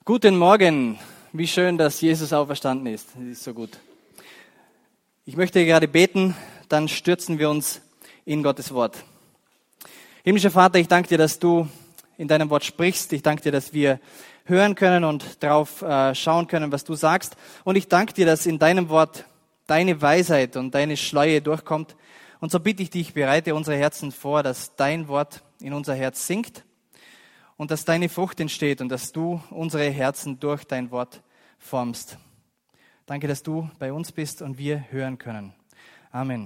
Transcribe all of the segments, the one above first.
Guten Morgen, wie schön, dass Jesus auferstanden ist. Das ist so gut. Ich möchte gerade beten, dann stürzen wir uns in Gottes Wort. Himmlischer Vater, ich danke dir, dass du in deinem Wort sprichst. Ich danke dir, dass wir hören können und darauf schauen können, was du sagst. Und ich danke dir, dass in deinem Wort deine Weisheit und deine Schleue durchkommt. Und so bitte ich dich, bereite unsere Herzen vor, dass dein Wort in unser Herz sinkt. Und dass deine Frucht entsteht und dass du unsere Herzen durch dein Wort formst. Danke, dass du bei uns bist und wir hören können. Amen.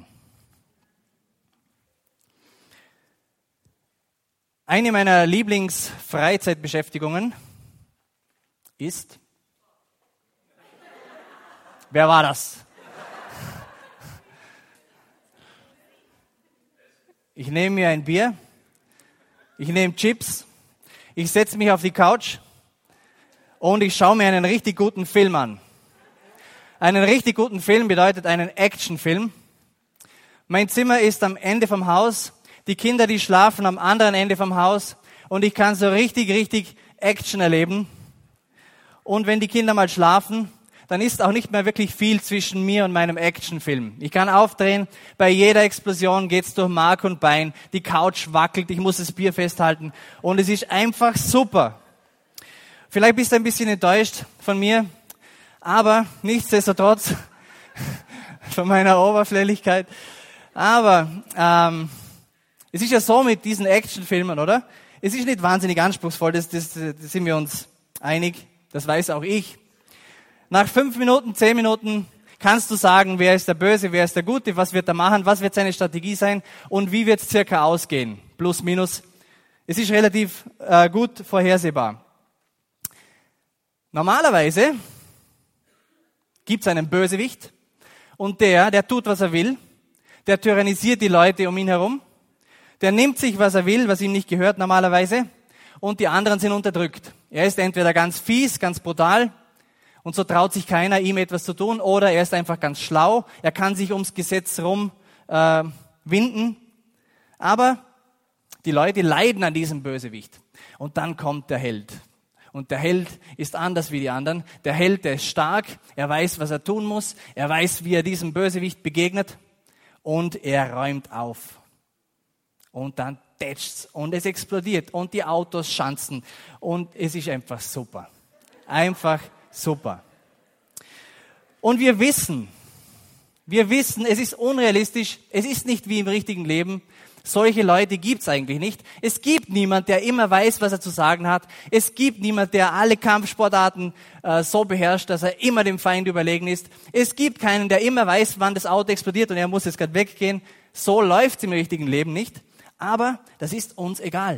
Eine meiner Lieblingsfreizeitbeschäftigungen ist... Wer war das? Ich nehme mir ein Bier, ich nehme Chips, ich setze mich auf die Couch und ich schaue mir einen richtig guten Film an. Einen richtig guten Film bedeutet einen Actionfilm. Mein Zimmer ist am Ende vom Haus, die Kinder, die schlafen am anderen Ende vom Haus und ich kann so richtig Action erleben. Und wenn die Kinder mal schlafen, dann ist auch nicht mehr wirklich viel zwischen mir und meinem Actionfilm. Ich kann aufdrehen, bei jeder Explosion geht's durch Mark und Bein, die Couch wackelt, ich muss das Bier festhalten und es ist einfach super. Vielleicht bist du ein bisschen enttäuscht von mir, aber nichtsdestotrotz von meiner Oberflächlichkeit. Aber es ist ja so mit diesen Actionfilmen, oder? Es ist nicht wahnsinnig anspruchsvoll, das sind wir uns einig, das weiß auch ich. Nach 5 Minuten, 10 Minuten kannst du sagen, wer ist der Böse, wer ist der Gute, was wird er machen, was wird seine Strategie sein und wie wird es circa ausgehen. Plus, minus. Es ist relativ gut vorhersehbar. Normalerweise gibt es einen Bösewicht und der tut, was er will. Der tyrannisiert die Leute um ihn herum. Der nimmt sich, was er will, was ihm nicht gehört normalerweise. Und die anderen sind unterdrückt. Er ist entweder ganz fies, ganz brutal. Und so traut sich keiner, ihm etwas zu tun. Oder er ist einfach ganz schlau. Er kann sich ums Gesetz rum winden. Aber die Leute leiden an diesem Bösewicht. Und dann kommt der Held. Und der Held ist anders wie die anderen. Der Held, der ist stark. Er weiß, was er tun muss. Er weiß, wie er diesem Bösewicht begegnet. Und er räumt auf. Und dann tätscht's. Und es explodiert. Und die Autos schanzen. Und es ist einfach super. Einfach super. Und wir wissen, es ist unrealistisch, es ist nicht wie im richtigen Leben. Solche Leute gibt's eigentlich nicht. Es gibt niemand, der immer weiß, was er zu sagen hat. Es gibt niemand, der alle Kampfsportarten so beherrscht, dass er immer dem Feind überlegen ist. Es gibt keinen, der immer weiß, wann das Auto explodiert und er muss jetzt gerade weggehen. So läuft's im richtigen Leben nicht. Aber das ist uns egal.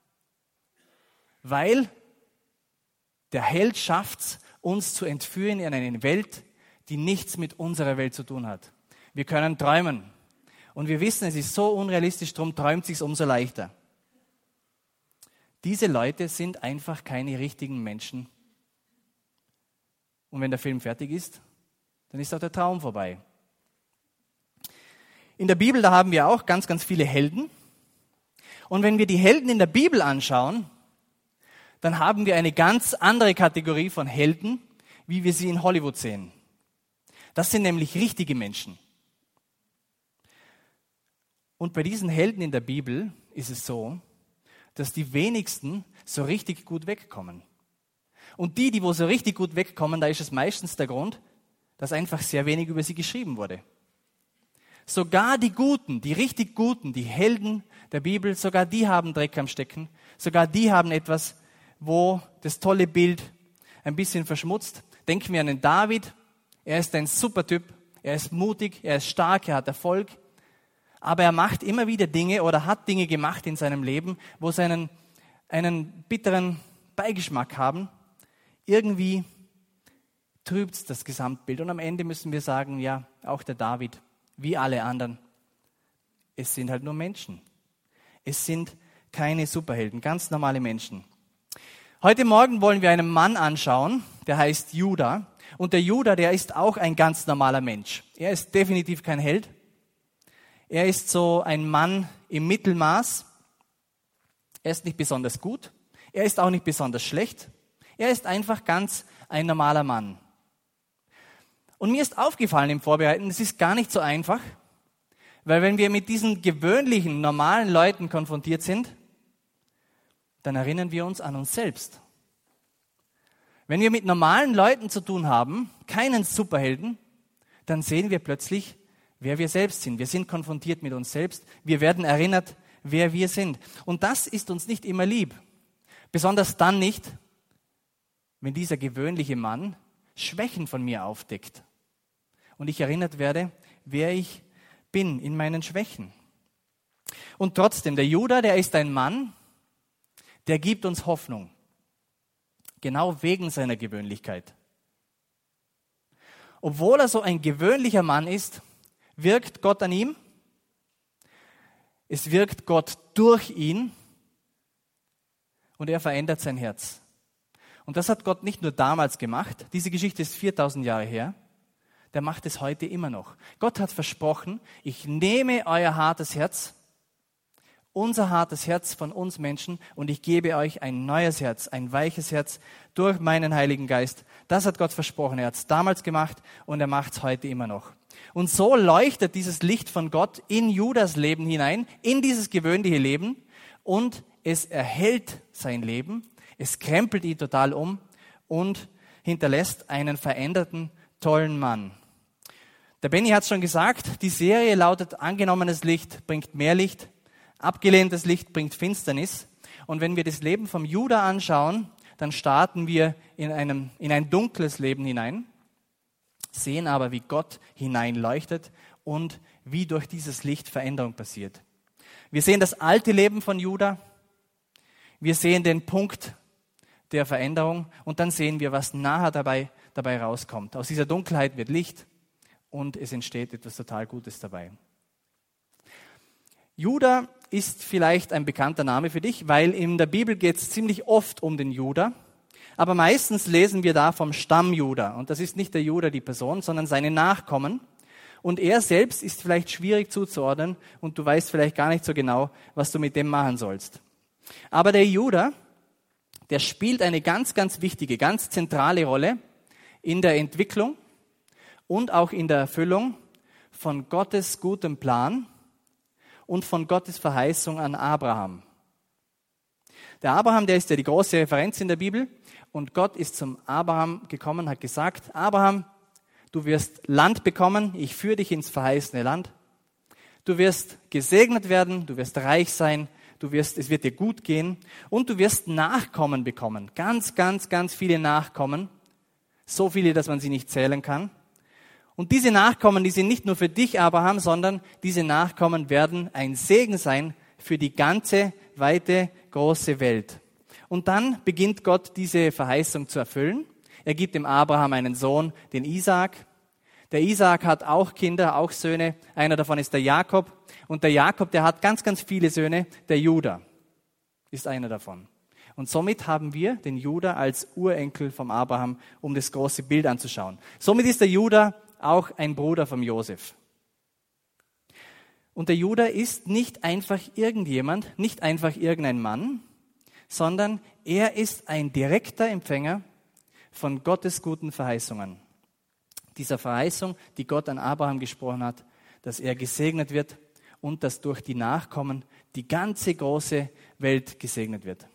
Weil der Held schafft's, uns zu entführen in eine Welt, die nichts mit unserer Welt zu tun hat. Wir können träumen. Und wir wissen, es ist so unrealistisch, darum träumt es sich umso leichter. Diese Leute sind einfach keine richtigen Menschen. Und wenn der Film fertig ist, dann ist auch der Traum vorbei. In der Bibel, da haben wir auch ganz viele Helden. Und wenn wir die Helden in der Bibel anschauen, dann haben wir eine ganz andere Kategorie von Helden, wie wir sie in Hollywood sehen. Das sind nämlich richtige Menschen. Und bei diesen Helden in der Bibel ist es so, dass die wenigsten so richtig gut wegkommen. Und die wo so richtig gut wegkommen, da ist es meistens der Grund, dass einfach sehr wenig über sie geschrieben wurde. Sogar die Guten, die richtig Guten, die Helden der Bibel, sogar die haben Dreck am Stecken. Sogar die haben etwas, wo das tolle Bild ein bisschen verschmutzt. Denken wir an den David. Er ist ein super Typ. Er ist mutig, er ist stark, er hat Erfolg. Aber er macht immer wieder Dinge oder hat Dinge gemacht in seinem Leben, wo sie einen bitteren Beigeschmack haben. Irgendwie trübt das Gesamtbild. Und am Ende müssen wir sagen, ja, auch der David, wie alle anderen, es sind halt nur Menschen. Es sind keine Superhelden, ganz normale Menschen. Heute Morgen wollen wir einen Mann anschauen, der heißt Judah. Und der Judah, der ist auch ein ganz normaler Mensch. Er ist definitiv kein Held. Er ist so ein Mann im Mittelmaß. Er ist nicht besonders gut. Er ist auch nicht besonders schlecht. Er ist einfach ganz ein normaler Mann. Und mir ist aufgefallen im Vorbereiten, es ist gar nicht so einfach, weil wenn wir mit diesen gewöhnlichen, normalen Leuten konfrontiert sind, dann erinnern wir uns an uns selbst. Wenn wir mit normalen Leuten zu tun haben, keinen Superhelden, dann sehen wir plötzlich, wer wir selbst sind. Wir sind konfrontiert mit uns selbst. Wir werden erinnert, wer wir sind. Und das ist uns nicht immer lieb. Besonders dann nicht, wenn dieser gewöhnliche Mann Schwächen von mir aufdeckt und ich erinnert werde, wer ich bin in meinen Schwächen. Und trotzdem, der Judah, der ist ein Mann, der gibt uns Hoffnung. Genau wegen seiner Gewöhnlichkeit. Obwohl er so ein gewöhnlicher Mann ist, wirkt Gott an ihm. Es wirkt Gott durch ihn und er verändert sein Herz. Und das hat Gott nicht nur damals gemacht, diese Geschichte ist 4000 Jahre her, der macht es heute immer noch. Gott hat versprochen, ich nehme euer hartes Herz, unser hartes Herz von uns Menschen und ich gebe euch ein neues Herz, ein weiches Herz durch meinen Heiligen Geist. Das hat Gott versprochen. Er hat es damals gemacht und er macht es heute immer noch. Und so leuchtet dieses Licht von Gott in Judas Leben hinein, in dieses gewöhnliche Leben und es erhält sein Leben, es krempelt ihn total um und hinterlässt einen veränderten, tollen Mann. Der Benny hat es schon gesagt, die Serie lautet angenommenes Licht bringt mehr Licht, abgelehntes Licht bringt Finsternis. Und wenn wir das Leben vom Judah anschauen, dann starten wir in ein dunkles Leben hinein, sehen aber, wie Gott hineinleuchtet und wie durch dieses Licht Veränderung passiert. Wir sehen das alte Leben von Judah, wir sehen den Punkt der Veränderung und dann sehen wir, was nachher dabei rauskommt. Aus dieser Dunkelheit wird Licht und es entsteht etwas total Gutes dabei. Judah ist vielleicht ein bekannter Name für dich, weil in der Bibel geht es ziemlich oft um den Judah. Aber meistens lesen wir da vom Stamm Judah. Und das ist nicht der Judah, die Person, sondern seine Nachkommen. Und er selbst ist vielleicht schwierig zuzuordnen und du weißt vielleicht gar nicht so genau, was du mit dem machen sollst. Aber der Judah, der spielt eine ganz, ganz wichtige, ganz zentrale Rolle in der Entwicklung und auch in der Erfüllung von Gottes gutem Plan und von Gottes Verheißung an Abraham. Der Abraham, der ist ja die große Referenz in der Bibel und Gott ist zum Abraham gekommen, hat gesagt, Abraham, du wirst Land bekommen, ich führe dich ins verheißene Land. Du wirst gesegnet werden, du wirst reich sein, es wird dir gut gehen und du wirst Nachkommen bekommen. Ganz, ganz, ganz viele Nachkommen. So viele, dass man sie nicht zählen kann. Und diese Nachkommen, die sind nicht nur für dich, Abraham, sondern diese Nachkommen werden ein Segen sein für die ganze, weite, große Welt. Und dann beginnt Gott, diese Verheißung zu erfüllen. Er gibt dem Abraham einen Sohn, den Isaak. Der Isaak hat auch Kinder, auch Söhne. Einer davon ist der Jakob. Und der Jakob, der hat ganz, ganz viele Söhne. Der Judah ist einer davon. Und somit haben wir den Judah als Urenkel vom Abraham, um das große Bild anzuschauen. Somit ist der Judah auch ein Bruder vom Josef. Und der Judah ist nicht einfach irgendjemand, nicht einfach irgendein Mann, sondern er ist ein direkter Empfänger von Gottes guten Verheißungen. Dieser Verheißung, die Gott an Abraham gesprochen hat, dass er gesegnet wird und dass durch die Nachkommen die ganze große Welt gesegnet wird.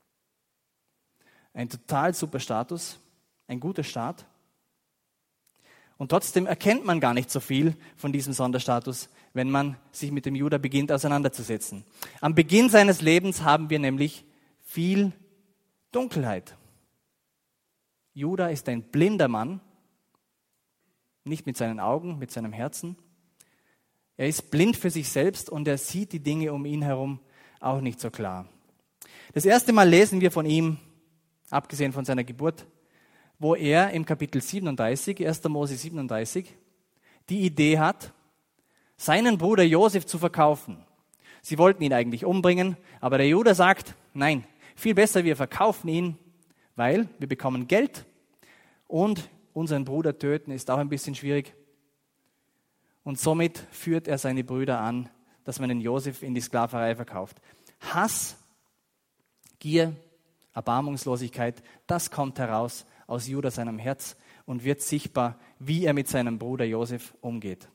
Ein total super Status, ein guter Start. Und trotzdem erkennt man gar nicht so viel von diesem Sonderstatus, wenn man sich mit dem Judah beginnt auseinanderzusetzen. Am Beginn seines Lebens haben wir nämlich viel Dunkelheit. Judah ist ein blinder Mann, nicht mit seinen Augen, mit seinem Herzen. Er ist blind für sich selbst und er sieht die Dinge um ihn herum auch nicht so klar. Das erste Mal lesen wir von ihm, abgesehen von seiner Geburt, wo er im Kapitel 37, 1. Mose 37, die Idee hat, seinen Bruder Josef zu verkaufen. Sie wollten ihn eigentlich umbringen, aber der Judah sagt, nein, viel besser, wir verkaufen ihn, weil wir bekommen Geld und unseren Bruder töten ist auch ein bisschen schwierig. Und somit führt er seine Brüder an, dass man den Josef in die Sklaverei verkauft. Hass, Gier, Erbarmungslosigkeit, das kommt heraus aus Judah seinem Herz und wird sichtbar, wie er mit seinem Bruder Josef umgeht.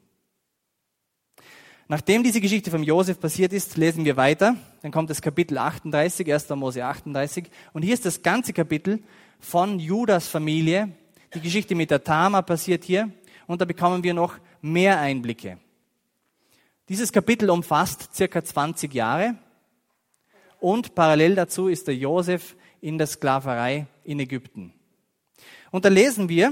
Nachdem diese Geschichte von Josef passiert ist, lesen wir weiter. Dann kommt das Kapitel 38, 1. Mose 38. Und hier ist das ganze Kapitel von Judas Familie. Die Geschichte mit der Tamar passiert hier. Und da bekommen wir noch mehr Einblicke. Dieses Kapitel umfasst circa 20 Jahre. Und parallel dazu ist der Josef in der Sklaverei in Ägypten. Und da lesen wir,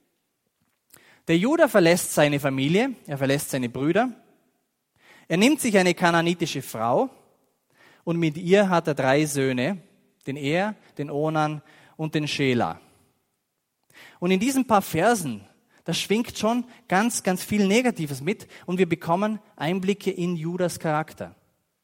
der Judah verlässt seine Familie, er verlässt seine Brüder. Er nimmt sich eine kananitische Frau und mit ihr hat er 3 Söhne, den Er, den Onan und den Schela. Und in diesen paar Versen, da schwingt schon ganz, ganz viel Negatives mit und wir bekommen Einblicke in Judas Charakter.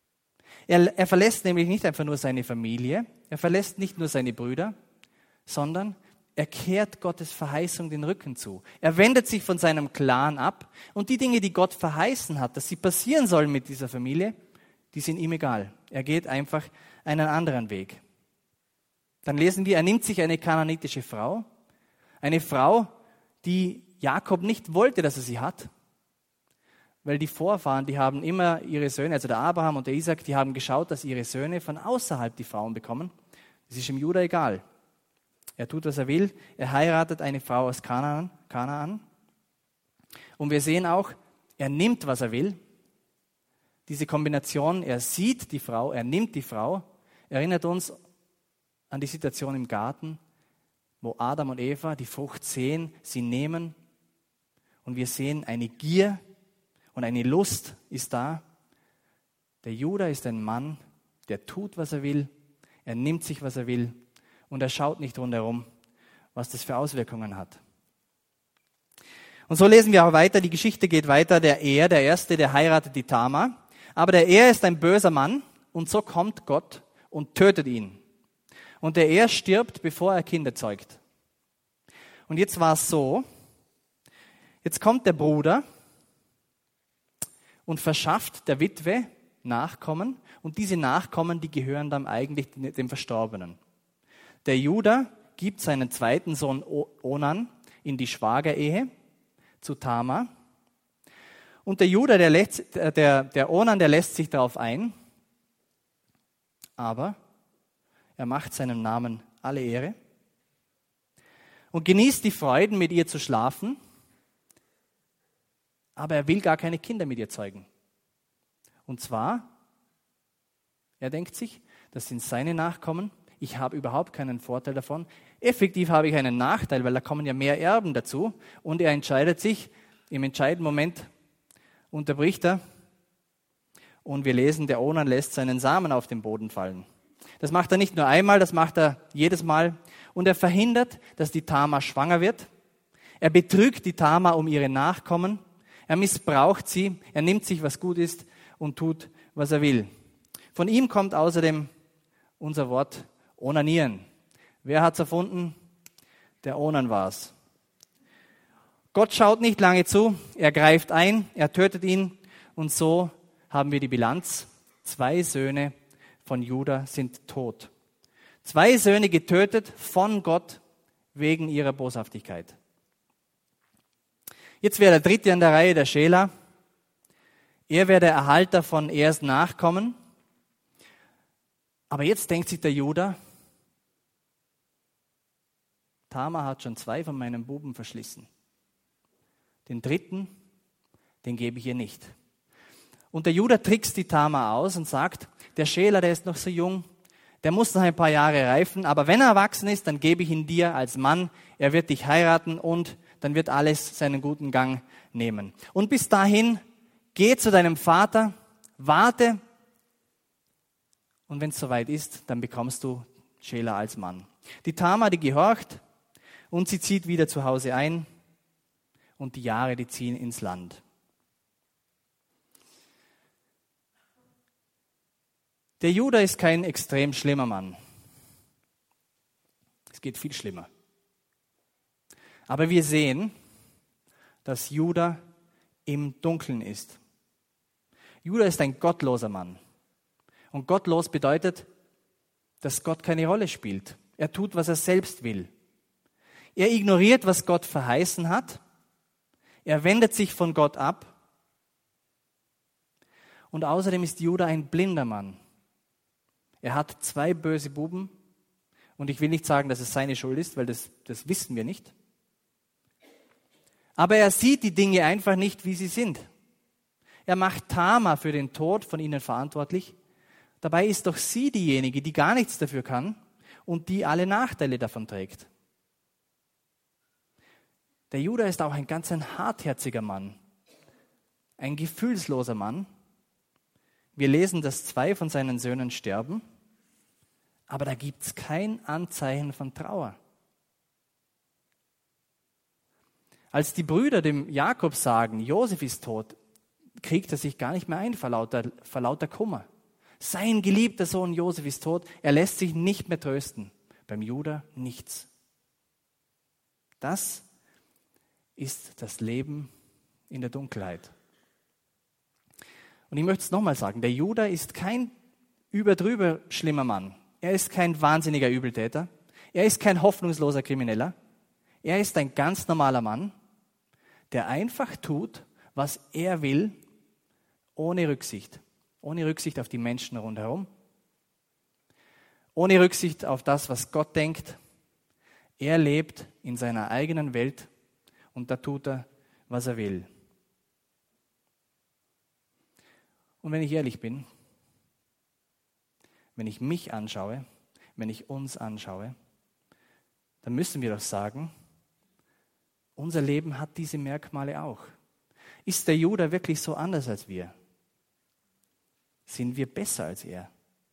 Er verlässt nämlich nicht einfach nur seine Familie, er verlässt nicht nur seine Brüder, sondern er kehrt Gottes Verheißung den Rücken zu. Er wendet sich von seinem Clan ab und die Dinge, die Gott verheißen hat, dass sie passieren sollen mit dieser Familie, die sind ihm egal. Er geht einfach einen anderen Weg. Dann lesen wir, er nimmt sich eine kananitische Frau, eine Frau, die Jakob nicht wollte, dass er sie hat, weil die Vorfahren, die haben immer ihre Söhne, also der Abraham und der Isaac, die haben geschaut, dass ihre Söhne von außerhalb die Frauen bekommen. Das ist ihm Judah egal. Er tut, was er will. Er heiratet eine Frau aus Kanaan. Und wir sehen auch, er nimmt, was er will. Diese Kombination, er sieht die Frau, er nimmt die Frau, erinnert uns an die Situation im Garten, wo Adam und Eva die Frucht sehen, sie nehmen. Und wir sehen, eine Gier und eine Lust ist da. Der Judah ist ein Mann, der tut, was er will. Er nimmt sich, was er will. Und er schaut nicht rundherum, was das für Auswirkungen hat. Und so lesen wir auch weiter, die Geschichte geht weiter. Der Erste, der heiratet die Tamar. Aber der ist ein böser Mann und so kommt Gott und tötet ihn. Und der stirbt, bevor er Kinder zeugt. Und jetzt war es so, jetzt kommt der Bruder und verschafft der Witwe Nachkommen. Und diese Nachkommen, die gehören dann eigentlich dem Verstorbenen. Der Judah gibt seinen zweiten Sohn Onan in die Schwagerehe zu Tamar. Und der Judah, der Onan, der lässt sich darauf ein, aber er macht seinem Namen alle Ehre und genießt die Freuden, mit ihr zu schlafen, aber er will gar keine Kinder mit ihr zeugen. Und zwar, er denkt sich, das sind seine Nachkommen, ich habe überhaupt keinen Vorteil davon. Effektiv habe ich einen Nachteil, weil da kommen ja mehr Erben dazu. Und er entscheidet sich, im entscheidenden Moment unterbricht er. Und wir lesen, der Onan lässt seinen Samen auf den Boden fallen. Das macht er nicht nur einmal, das macht er jedes Mal. Und er verhindert, dass die Tamar schwanger wird. Er betrügt die Tamar um ihre Nachkommen. Er missbraucht sie. Er nimmt sich, was gut ist und tut, was er will. Von ihm kommt außerdem unser Wort Onanieren. Wer hat es erfunden? Der Onan war es. Gott schaut nicht lange zu, er greift ein, er tötet ihn und so haben wir die Bilanz. 2 Söhne von Judah sind tot. 2 Söhne getötet von Gott wegen ihrer Boshaftigkeit. Jetzt wäre der 3. an der Reihe, der Schela. Er wäre der Erhalter von erst Nachkommen. Aber jetzt denkt sich der Judah, Tamar hat schon 2 von meinen Buben verschlissen. Den 3., den gebe ich ihr nicht. Und der Judah trickst die Tamar aus und sagt, der Schela, der ist noch so jung, der muss noch ein paar Jahre reifen, aber wenn er erwachsen ist, dann gebe ich ihn dir als Mann, er wird dich heiraten und dann wird alles seinen guten Gang nehmen. Und bis dahin, geh zu deinem Vater, warte und wenn es soweit ist, dann bekommst du Schela als Mann. Die Tamar, die gehorcht und sie zieht wieder zu Hause ein und die Jahre, die ziehen ins Land. Der Judah ist kein extrem schlimmer Mann. Es geht viel schlimmer. Aber wir sehen, dass Judah im Dunkeln ist. Judah ist ein gottloser Mann. Und gottlos bedeutet, dass Gott keine Rolle spielt. Er tut, was er selbst will. Er ignoriert, was Gott verheißen hat. Er wendet sich von Gott ab. Und außerdem ist Juda ein blinder Mann. Er hat 2 böse Buben. Und ich will nicht sagen, dass es seine Schuld ist, weil das wissen wir nicht. Aber er sieht die Dinge einfach nicht, wie sie sind. Er macht Tamar für den Tod von ihnen verantwortlich. Dabei ist doch sie diejenige, die gar nichts dafür kann und die alle Nachteile davon trägt. Der Juda ist auch ein ganz hartherziger Mann, ein gefühlsloser Mann. Wir lesen, dass 2 von seinen Söhnen sterben, aber da gibt es kein Anzeichen von Trauer. Als die Brüder dem Jakob sagen, Josef ist tot, kriegt er sich gar nicht mehr ein vor lauter Kummer. Sein geliebter Sohn Josef ist tot, er lässt sich nicht mehr trösten. Beim Juda nichts. Das ist das Leben in der Dunkelheit. Und ich möchte es nochmal sagen, der Juda ist kein überdrüber schlimmer Mann. Er ist kein wahnsinniger Übeltäter. Er ist kein hoffnungsloser Krimineller. Er ist ein ganz normaler Mann, der einfach tut, was er will, ohne Rücksicht. Ohne Rücksicht auf die Menschen rundherum. Ohne Rücksicht auf das, was Gott denkt. Er lebt in seiner eigenen Welt und da tut er, was er will. Und wenn ich ehrlich bin, wenn ich mich anschaue, wenn ich uns anschaue, dann müssen wir doch sagen, unser Leben hat diese Merkmale auch. Ist der Juda wirklich so anders als wir? Sind wir besser als er?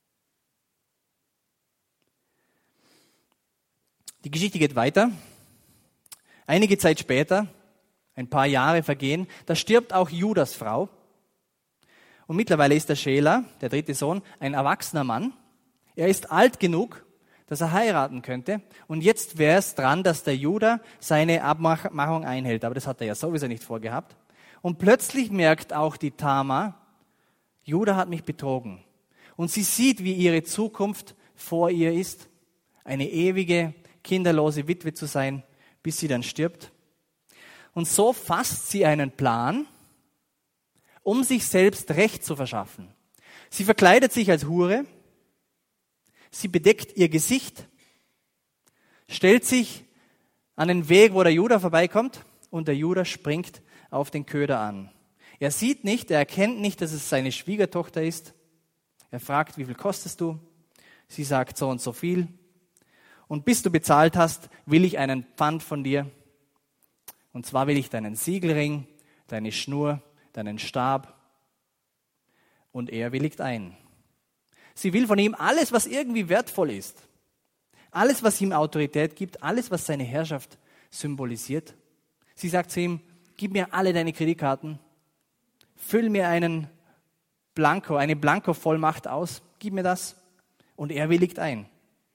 Die Geschichte geht weiter. Einige Zeit später, ein paar Jahre vergehen, da stirbt auch Judas Frau. Und mittlerweile ist der Schela, der 3. Sohn, ein erwachsener Mann. Er ist alt genug, dass er heiraten könnte. Und jetzt wäre es dran, dass der Juda seine Abmachung einhält. Aber das hat er ja sowieso nicht vorgehabt. Und plötzlich merkt auch die Tamar, Juda hat mich betrogen. Und sie sieht, wie ihre Zukunft vor ihr ist, eine ewige, kinderlose Witwe zu sein, bis sie dann stirbt. Und so fasst sie einen Plan, um sich selbst Recht zu verschaffen. Sie verkleidet sich als Hure, sie bedeckt ihr Gesicht, stellt sich an den Weg, wo der Juda vorbeikommt, und der Juda springt auf den Köder an. Er sieht nicht, er erkennt nicht, dass es seine Schwiegertochter ist. Er fragt, wie viel kostest du? Sie sagt, so und so viel. Und bis du bezahlt hast, will ich einen Pfand von dir. Und zwar will ich deinen Siegelring, deine Schnur, deinen Stab. Und er willigt ein. Sie will von ihm alles, was irgendwie wertvoll ist. Alles, was ihm Autorität gibt, alles, was seine Herrschaft symbolisiert. Sie sagt zu ihm, gib mir alle deine Kreditkarten. Füll mir eine Blanko-Vollmacht aus, gib mir das. Und er willigt ein.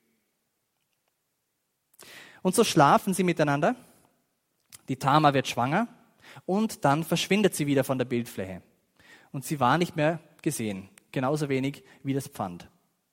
Und so schlafen sie miteinander. Die Tamar wird schwanger und dann verschwindet sie wieder von der Bildfläche. Und sie war nicht mehr gesehen, genauso wenig wie das Pfand.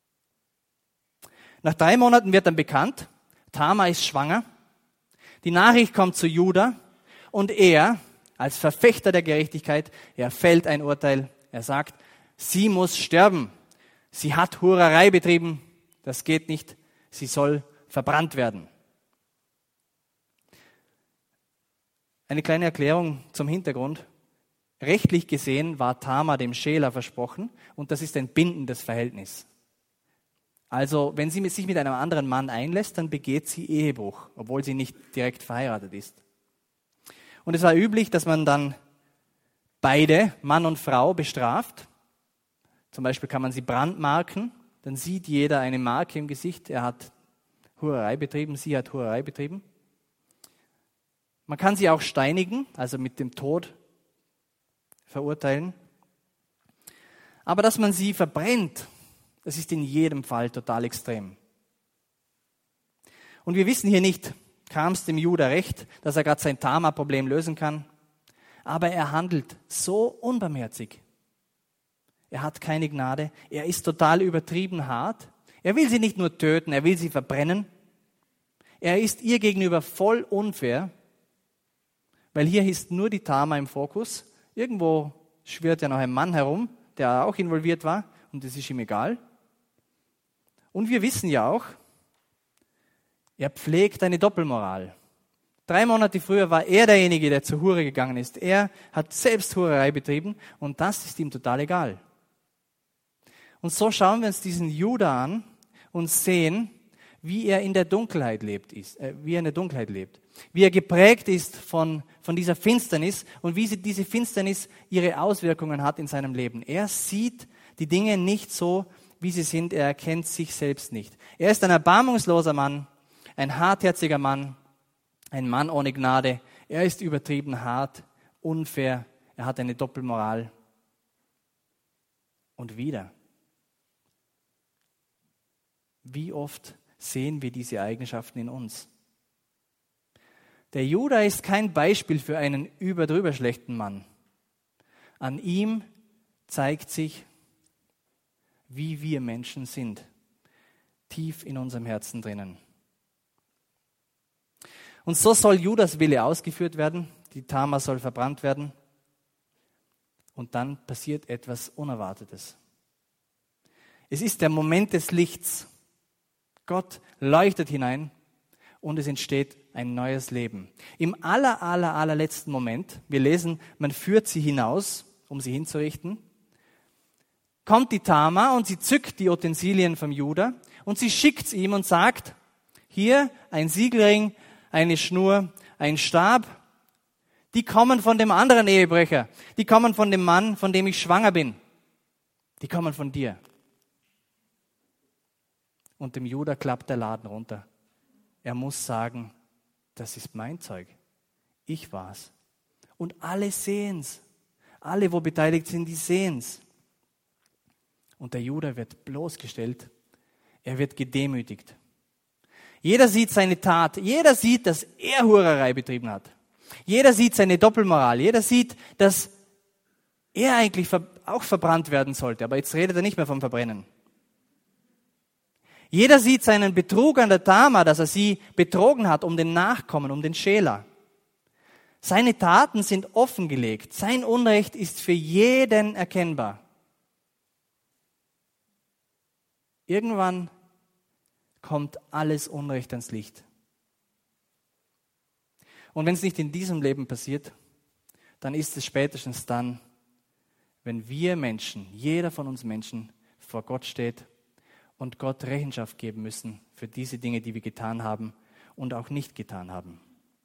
Nach 3 Monaten wird dann bekannt, Tamar ist schwanger. Die Nachricht kommt zu Juda und er, als Verfechter der Gerechtigkeit, er fällt ein Urteil. Er sagt, sie muss sterben. Sie hat Hurerei betrieben. Das geht nicht. Sie soll verbrannt werden. Eine kleine Erklärung zum Hintergrund. Rechtlich gesehen war Tamar dem Schela versprochen und das ist ein bindendes Verhältnis. Also wenn sie sich mit einem anderen Mann einlässt, dann begeht sie Ehebruch, obwohl sie nicht direkt verheiratet ist. Und es war üblich, dass man dann beide, Mann und Frau, bestraft. Zum Beispiel kann man sie brandmarken, dann sieht jeder eine Marke im Gesicht, er hat Hurerei betrieben, sie hat Hurerei betrieben. Man kann sie auch steinigen, also mit dem Tod verurteilen. Aber dass man sie verbrennt, das ist in jedem Fall total extrem. Und wir wissen hier nicht, kam es dem Juda recht, dass er gerade sein Tamar-Problem lösen kann. Aber er handelt so unbarmherzig. Er hat keine Gnade. Er ist total übertrieben hart. Er will sie nicht nur töten, er will sie verbrennen. Er ist ihr gegenüber voll unfair, weil hier ist nur die Tamar im Fokus. Irgendwo schwirrt ja noch ein Mann herum, der auch involviert war, und das ist ihm egal. Und wir wissen ja auch, er pflegt eine Doppelmoral. 3 Monate früher war er derjenige, der zur Hure gegangen ist. Er hat selbst Hurerei betrieben und das ist ihm total egal. Und so schauen wir uns diesen Juda an und sehen, wie er in der Dunkelheit lebt, wie er geprägt ist von dieser Finsternis und wie diese Finsternis ihre Auswirkungen hat in seinem Leben. Er sieht die Dinge nicht so, wie sie sind, er erkennt sich selbst nicht. Er ist ein erbarmungsloser Mann, ein hartherziger Mann, ein Mann ohne Gnade. Er ist übertrieben hart, unfair, er hat eine Doppelmoral. Und wieder, wie oft sehen wir diese Eigenschaften in uns? Der Juda ist kein Beispiel für einen überdrüber schlechten Mann. An ihm zeigt sich, wie wir Menschen sind, tief in unserem Herzen drinnen. Und so soll Judas Wille ausgeführt werden, die Tamar soll verbrannt werden und dann passiert etwas Unerwartetes. Es ist der Moment des Lichts. Gott leuchtet hinein und es entsteht ein neues Leben. Im allerletzten Moment, wir lesen, man führt sie hinaus, um sie hinzurichten, kommt die Tamar und sie zückt die Utensilien vom Juda und sie schickt es ihm und sagt, hier ein Siegelring, eine Schnur, ein Stab, die kommen von dem anderen Ehebrecher, die kommen von dem Mann, von dem ich schwanger bin, die kommen von dir. Und dem Juda klappt der Laden runter. Er muss sagen, das ist mein Zeug. Ich war's. Und alle sehen's. Alle, wo beteiligt sind, die sehen's. Und der Juda wird bloßgestellt. Er wird gedemütigt. Jeder sieht seine Tat. Jeder sieht, dass er Hurerei betrieben hat. Jeder sieht seine Doppelmoral. Jeder sieht, dass er eigentlich auch verbrannt werden sollte. Aber jetzt redet er nicht mehr vom Verbrennen. Jeder sieht seinen Betrug an der Tamar, dass er sie betrogen hat um den Nachkommen, um den Schäler. Seine Taten sind offengelegt. Sein Unrecht ist für jeden erkennbar. Irgendwann kommt alles Unrecht ans Licht. Und wenn es nicht in diesem Leben passiert, dann ist es spätestens dann, wenn wir Menschen, jeder von uns Menschen, vor Gott steht und Gott Rechenschaft geben müssen für diese Dinge, die wir getan haben und auch nicht getan haben.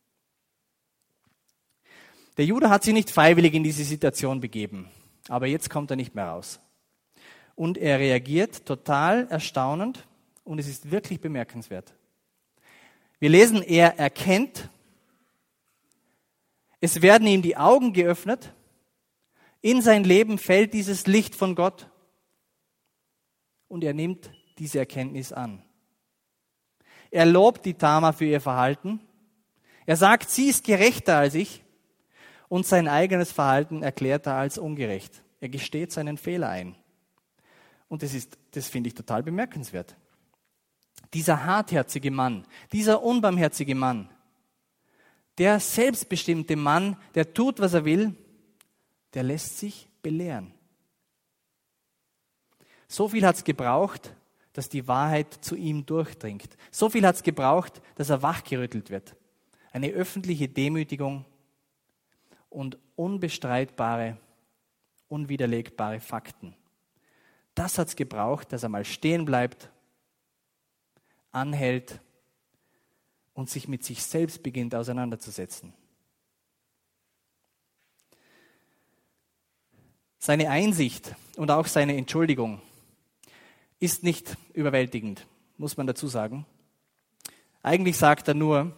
Der Juda hat sich nicht freiwillig in diese Situation begeben, aber jetzt kommt er nicht mehr raus. Und er reagiert total erstaunend und es ist wirklich bemerkenswert. Wir lesen, er erkennt, es werden ihm die Augen geöffnet, in sein Leben fällt dieses Licht von Gott und er nimmt diese Erkenntnis an. Er lobt die Tamar für ihr Verhalten. Er sagt, sie ist gerechter als ich und sein eigenes Verhalten erklärt er als ungerecht. Er gesteht seinen Fehler ein. Und das finde ich total bemerkenswert. Dieser hartherzige Mann, dieser unbarmherzige Mann, der selbstbestimmte Mann, der tut, was er will, der lässt sich belehren. So viel hat es gebraucht, dass die Wahrheit zu ihm durchdringt. So viel hat es gebraucht, dass er wachgerüttelt wird. Eine öffentliche Demütigung und unbestreitbare, unwiderlegbare Fakten. Das hat es gebraucht, dass er mal stehen bleibt, anhält und sich mit sich selbst beginnt auseinanderzusetzen. Seine Einsicht und auch seine Entschuldigung ist nicht überwältigend, muss man dazu sagen. Eigentlich sagt er nur,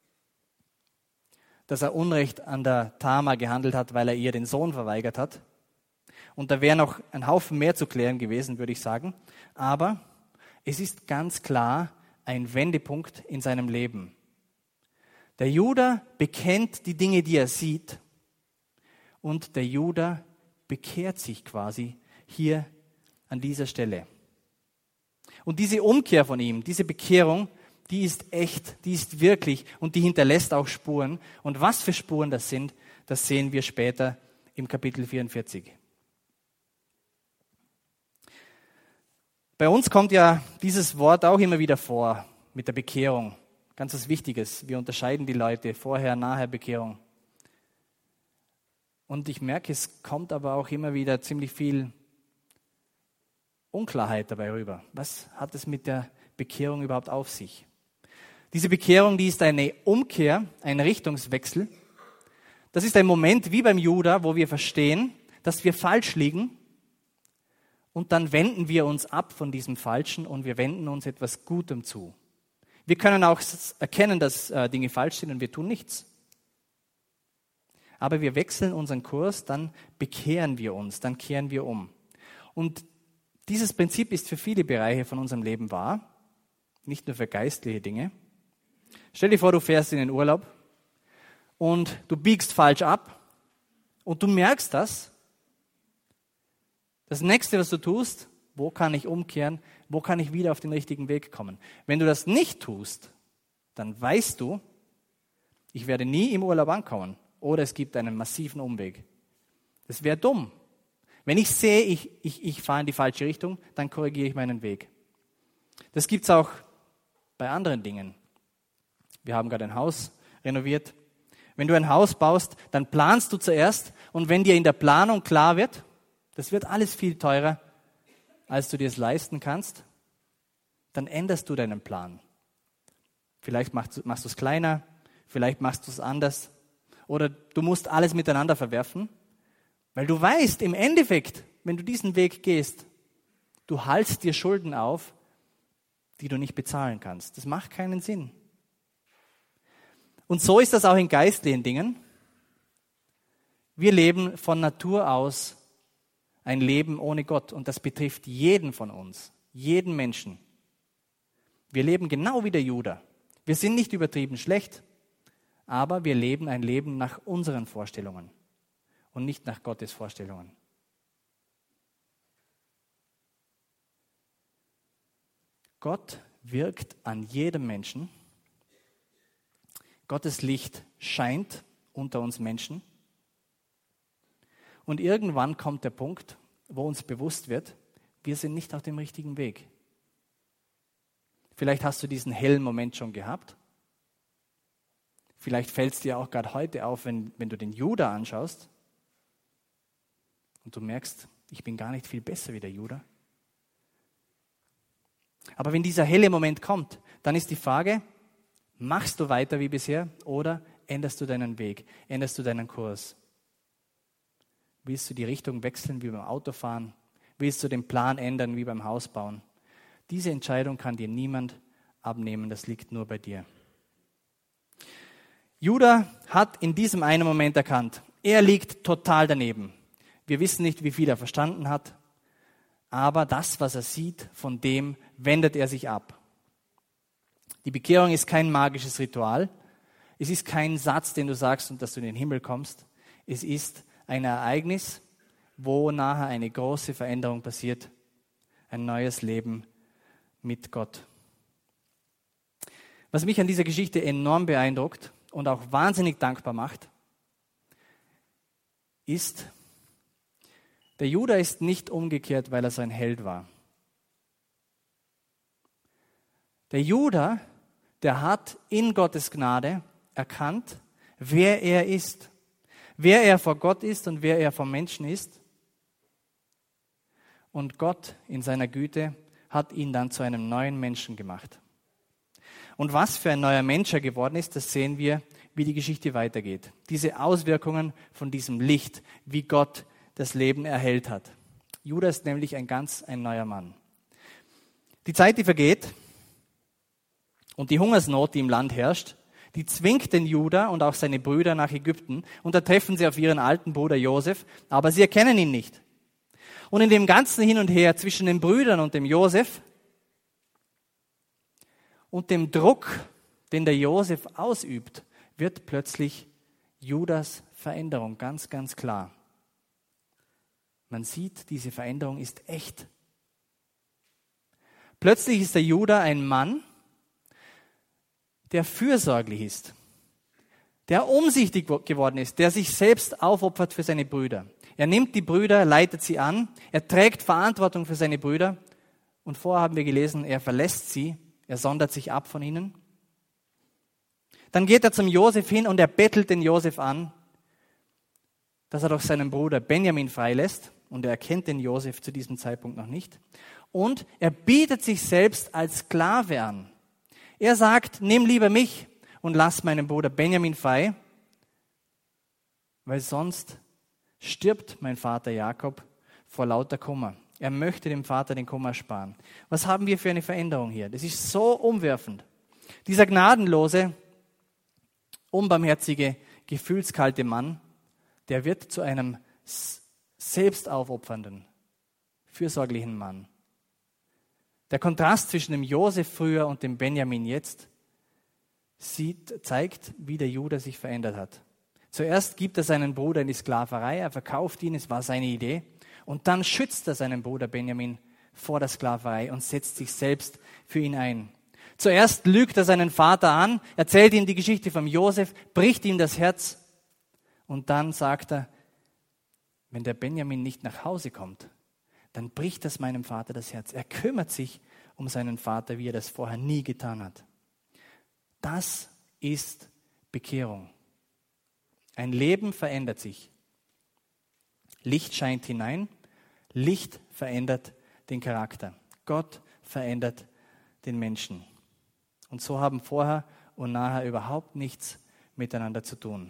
dass er Unrecht an der Tamar gehandelt hat, weil er ihr den Sohn verweigert hat. Und da wäre noch ein Haufen mehr zu klären gewesen, würde ich sagen. Aber es ist ganz klar ein Wendepunkt in seinem Leben. Der Juda bekennt die Dinge, die er sieht. Und der Juda bekehrt sich quasi hier an dieser Stelle. Und diese Umkehr von ihm, diese Bekehrung, die ist echt, die ist wirklich und die hinterlässt auch Spuren. Und was für Spuren das sind, das sehen wir später im Kapitel 44. Bei uns kommt ja dieses Wort auch immer wieder vor mit der Bekehrung. Ganz was Wichtiges. Wir unterscheiden die Leute vorher, nachher Bekehrung. Und ich merke, es kommt aber auch immer wieder ziemlich viel Unklarheit dabei rüber. Was hat es mit der Bekehrung überhaupt auf sich? Diese Bekehrung, die ist eine Umkehr, ein Richtungswechsel. Das ist ein Moment wie beim Juda, wo wir verstehen, dass wir falsch liegen und dann wenden wir uns ab von diesem Falschen und wir wenden uns etwas Gutem zu. Wir können auch erkennen, dass Dinge falsch sind und wir tun nichts. Aber wir wechseln unseren Kurs, dann bekehren wir uns, dann kehren wir um. Und dieses Prinzip ist für viele Bereiche von unserem Leben wahr, nicht nur für geistliche Dinge. Stell dir vor, du fährst in den Urlaub und du biegst falsch ab und du merkst das. Das Nächste, was du tust, wo kann ich umkehren, wo kann ich wieder auf den richtigen Weg kommen? Wenn du das nicht tust, dann weißt du, ich werde nie im Urlaub ankommen oder es gibt einen massiven Umweg. Das wäre dumm. Wenn ich sehe, ich fahre in die falsche Richtung, dann korrigiere ich meinen Weg. Das gibt es auch bei anderen Dingen. Wir haben gerade ein Haus renoviert. Wenn du ein Haus baust, dann planst du zuerst und wenn dir in der Planung klar wird, das wird alles viel teurer, als du dir es leisten kannst, dann änderst du deinen Plan. Vielleicht machst du es kleiner, vielleicht machst du es anders oder du musst alles miteinander verwerfen, weil du weißt, im Endeffekt, wenn du diesen Weg gehst, du halst dir Schulden auf, die du nicht bezahlen kannst. Das macht keinen Sinn. Und so ist das auch in geistlichen Dingen. Wir leben von Natur aus ein Leben ohne Gott und das betrifft jeden von uns, jeden Menschen. Wir leben genau wie der Juda. Wir sind nicht übertrieben schlecht, aber wir leben ein Leben nach unseren Vorstellungen und nicht nach Gottes Vorstellungen. Gott wirkt an jedem Menschen. Gottes Licht scheint unter uns Menschen. Und irgendwann kommt der Punkt, wo uns bewusst wird, wir sind nicht auf dem richtigen Weg. Vielleicht hast du diesen hellen Moment schon gehabt. Vielleicht fällt es dir auch gerade heute auf, wenn du den Juda anschaust und du merkst, ich bin gar nicht viel besser wie der Juda. Aber wenn dieser helle Moment kommt, dann ist die Frage, machst du weiter wie bisher oder änderst du deinen Weg, änderst du deinen Kurs? Willst du die Richtung wechseln wie beim Autofahren? Willst du den Plan ändern wie beim Hausbauen? Diese Entscheidung kann dir niemand abnehmen, das liegt nur bei dir. Juda hat in diesem einen Moment erkannt, er liegt total daneben. Wir wissen nicht, wie viel er verstanden hat, aber das, was er sieht, von dem wendet er sich ab. Die Bekehrung ist kein magisches Ritual. Es ist kein Satz, den du sagst und dass du in den Himmel kommst. Es ist ein Ereignis, wo nachher eine große Veränderung passiert. Ein neues Leben mit Gott. Was mich an dieser Geschichte enorm beeindruckt und auch wahnsinnig dankbar macht, ist, der Juda ist nicht umgekehrt, weil er so ein Held war. Der Juda, der hat in Gottes Gnade erkannt, wer er ist, wer er vor Gott ist und wer er vor Menschen ist. Und Gott in seiner Güte hat ihn dann zu einem neuen Menschen gemacht. Und was für ein neuer Mensch er geworden ist, das sehen wir, wie die Geschichte weitergeht. Diese Auswirkungen von diesem Licht, wie Gott das Leben erhellt hat. Juda ist nämlich ein neuer Mann. Die Zeit, die vergeht und die Hungersnot, die im Land herrscht, die zwingt den Juda und auch seine Brüder nach Ägypten und da treffen sie auf ihren alten Bruder Josef, aber sie erkennen ihn nicht. Und in dem ganzen Hin und Her zwischen den Brüdern und dem Josef und dem Druck, den der Josef ausübt, wird plötzlich Judas Veränderung ganz, ganz klar. Man sieht, diese Veränderung ist echt. Plötzlich ist der Juda ein Mann, der fürsorglich ist, der umsichtig geworden ist, der sich selbst aufopfert für seine Brüder. Er nimmt die Brüder, leitet sie an, er trägt Verantwortung für seine Brüder und vorher haben wir gelesen, er verlässt sie, er sondert sich ab von ihnen. Dann geht er zum Josef hin und er bettelt den Josef an, dass er doch seinen Bruder Benjamin freilässt und er erkennt den Josef zu diesem Zeitpunkt noch nicht. Und er bietet sich selbst als Sklave an. Er sagt, nimm lieber mich und lass meinen Bruder Benjamin frei, weil sonst stirbt mein Vater Jakob vor lauter Kummer. Er möchte dem Vater den Kummer sparen. Was haben wir für eine Veränderung hier? Das ist so umwerfend. Dieser gnadenlose, unbarmherzige, gefühlskalte Mann, der wird zu einem selbstaufopfernden, fürsorglichen Mann. Der Kontrast zwischen dem Josef früher und dem Benjamin jetzt zeigt, wie der Juda sich verändert hat. Zuerst gibt er seinen Bruder in die Sklaverei, er verkauft ihn, es war seine Idee. Und dann schützt er seinen Bruder Benjamin vor der Sklaverei und setzt sich selbst für ihn ein. Zuerst lügt er seinen Vater an, erzählt ihm die Geschichte vom Josef, bricht ihm das Herz. Und dann sagt er, wenn der Benjamin nicht nach Hause kommt, dann bricht das meinem Vater das Herz. Er kümmert sich um seinen Vater, wie er das vorher nie getan hat. Das ist Bekehrung. Ein Leben verändert sich. Licht scheint hinein, Licht verändert den Charakter. Gott verändert den Menschen. Und so haben vorher und nachher überhaupt nichts miteinander zu tun.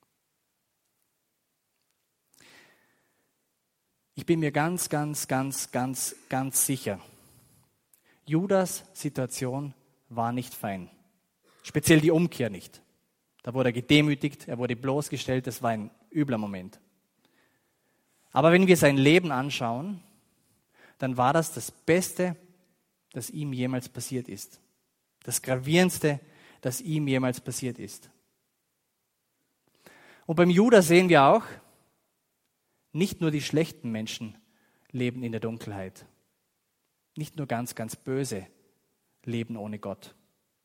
Ich bin mir ganz sicher, Judas Situation war nicht fein. Speziell die Umkehr nicht. Da wurde er gedemütigt, er wurde bloßgestellt, das war ein übler Moment. Aber wenn wir sein Leben anschauen, dann war das das Beste, das ihm jemals passiert ist. Das Gravierendste, das ihm jemals passiert ist. Und beim Juda sehen wir auch, nicht nur die schlechten Menschen leben in der Dunkelheit. Nicht nur ganz böse leben ohne Gott.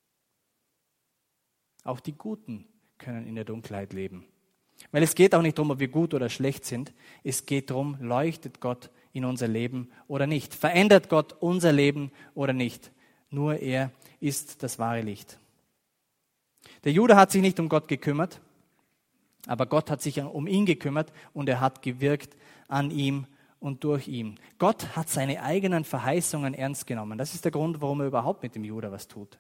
Auch die Guten können in der Dunkelheit leben. Weil es geht auch nicht darum, ob wir gut oder schlecht sind. Es geht darum, leuchtet Gott in unser Leben oder nicht? Verändert Gott unser Leben oder nicht? Nur er ist das wahre Licht. Der Juda hat sich nicht um Gott gekümmert, aber Gott hat sich um ihn gekümmert und er hat gewirkt an ihm und durch ihn. Gott hat seine eigenen Verheißungen ernst genommen. Das ist der Grund, warum er überhaupt mit dem Juda was tut.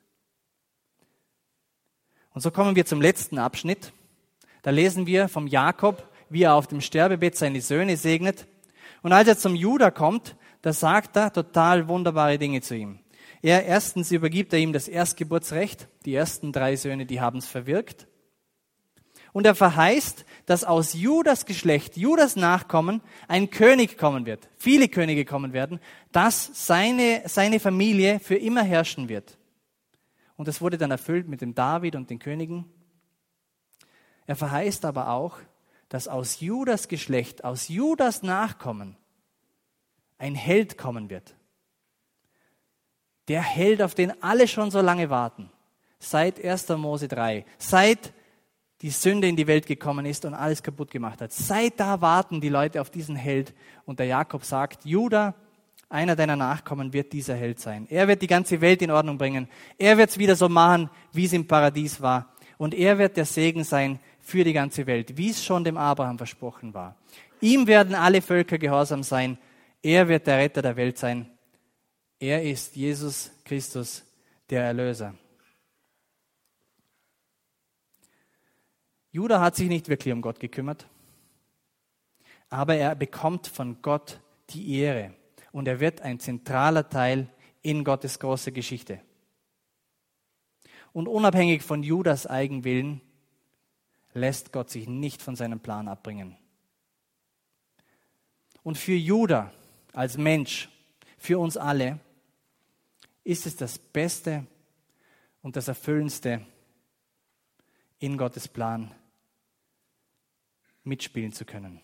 Und so kommen wir zum letzten Abschnitt. Da lesen wir vom Jakob, wie er auf dem Sterbebett seine Söhne segnet. Und als er zum Juda kommt, da sagt er total wunderbare Dinge zu ihm. Erstens übergibt er ihm das Erstgeburtsrecht. Die ersten 3 Söhne, die haben es verwirkt. Und er verheißt, dass aus Judas Geschlecht, Judas Nachkommen, ein König kommen wird. Viele Könige kommen werden, dass seine Familie für immer herrschen wird. Und das wurde dann erfüllt mit dem David und den Königen. Er verheißt aber auch, dass aus Judas Geschlecht, aus Judas Nachkommen, ein Held kommen wird. Der Held, auf den alle schon so lange warten. Seit 1. Mose 3. Seit die Sünde in die Welt gekommen ist und alles kaputt gemacht hat. Seit da warten die Leute auf diesen Held. Und der Jakob sagt, Juda, einer deiner Nachkommen wird dieser Held sein. Er wird die ganze Welt in Ordnung bringen. Er wird es wieder so machen, wie es im Paradies war. Und er wird der Segen sein für die ganze Welt, wie es schon dem Abraham versprochen war. Ihm werden alle Völker gehorsam sein. Er wird der Retter der Welt sein. Er ist Jesus Christus, der Erlöser. Juda hat sich nicht wirklich um Gott gekümmert, aber er bekommt von Gott die Ehre und er wird ein zentraler Teil in Gottes großer Geschichte. Und unabhängig von Judas Eigenwillen lässt Gott sich nicht von seinem Plan abbringen. Und für Juda als Mensch, für uns alle, ist es das Beste und das Erfüllendste, in Gottes Plan mitspielen zu können.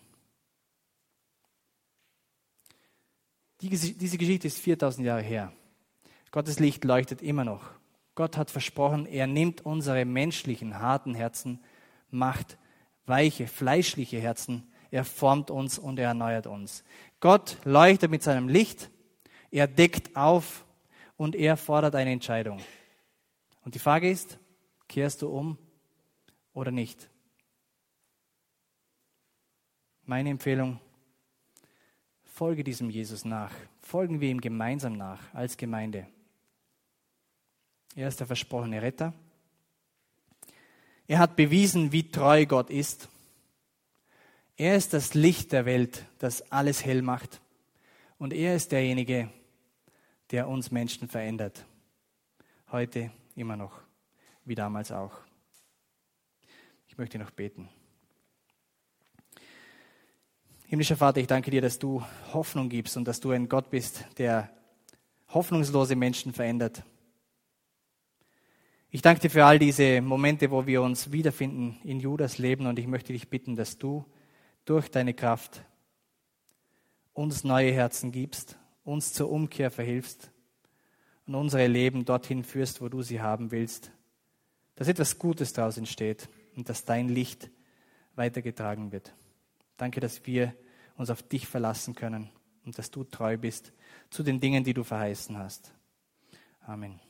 Diese Geschichte ist 4000 Jahre her. Gottes Licht leuchtet immer noch. Gott hat versprochen, er nimmt unsere menschlichen, harten Herzen, macht weiche, fleischliche Herzen, er formt uns und er erneuert uns. Gott leuchtet mit seinem Licht, er deckt auf und er fordert eine Entscheidung. Und die Frage ist, kehrst du um oder nicht? Meine Empfehlung, folge diesem Jesus nach. Folgen wir ihm gemeinsam nach als Gemeinde. Er ist der versprochene Retter. Er hat bewiesen, wie treu Gott ist. Er ist das Licht der Welt, das alles hell macht. Und er ist derjenige, der uns Menschen verändert. Heute immer noch, wie damals auch. Ich möchte noch beten. Himmlischer Vater, ich danke dir, dass du Hoffnung gibst und dass du ein Gott bist, der hoffnungslose Menschen verändert. Ich danke dir für all diese Momente, wo wir uns wiederfinden in Judas Leben und ich möchte dich bitten, dass du durch deine Kraft uns neue Herzen gibst, uns zur Umkehr verhilfst und unsere Leben dorthin führst, wo du sie haben willst, dass etwas Gutes daraus entsteht und dass dein Licht weitergetragen wird. Danke, dass wir uns auf dich verlassen können und dass du treu bist zu den Dingen, die du verheißen hast. Amen.